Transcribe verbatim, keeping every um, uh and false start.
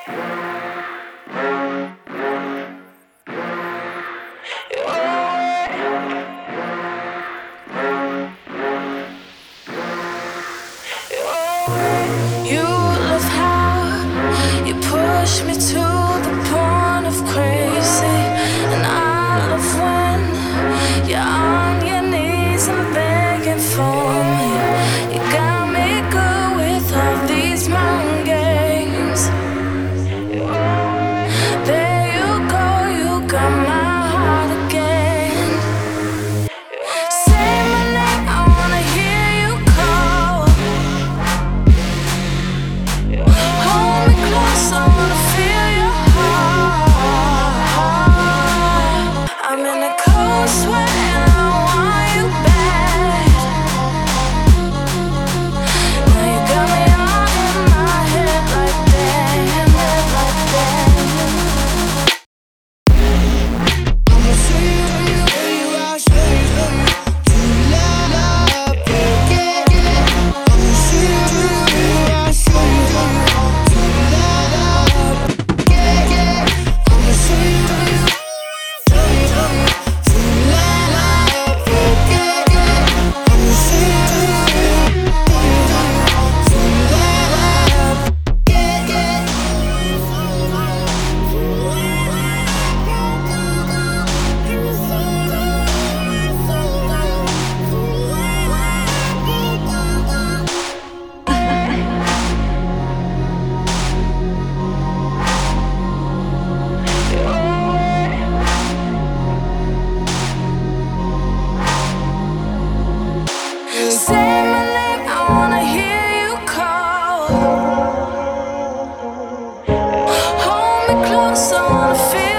You love how you push me to the point of crazy, and I love when you're on your knees and begging for me. You got me good with all these mind games. There you go, you got my heart again. Say my name, I wanna hear you call. Hold me close, I wanna feel your heart. I'm in a cold sweat and I want you bad. Now you got me all in my head like that, like that. I'ma show you, show you, show you, I'll show you, show you to love, yeah, yeah, yeah. I'ma show you, show you, show you, I'll show you, show you to love, yeah, yeah. I'ma show you, show you, show you, show you to love, yeah, yeah, yeah. I'ma show you, show you, show you, show you, show you to love, yeah, yeah. Say my name, I wanna hear you call. Hold me close, I wanna feel